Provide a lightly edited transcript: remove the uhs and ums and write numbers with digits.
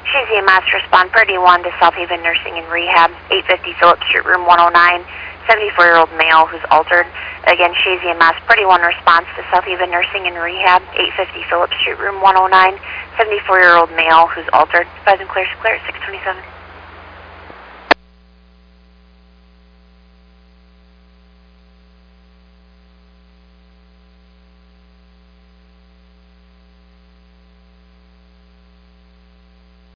Shazy EMS, respond per D1 to South Haven Nursing and Rehab, 850 Phillips Street, room 109, 74-year-old male who's altered. Again, Shazy EMS, per D1 response to South Haven Nursing and Rehab, 850 Phillips Street, room 109, 74-year-old male who's altered. Advise and clear, 627.